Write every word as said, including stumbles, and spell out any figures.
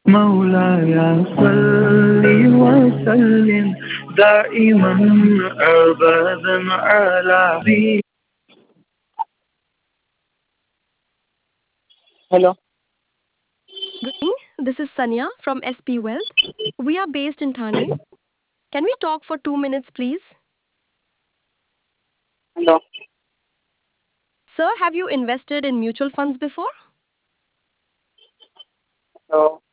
مولاي صل وسلم دائما أبدا على حبيبك. Hello. Good evening. This is Sanya from S P Wealth. We are based in Thane. Can we talk for two minutes, please? Hello. Sir, have you invested in mutual funds before? Hello.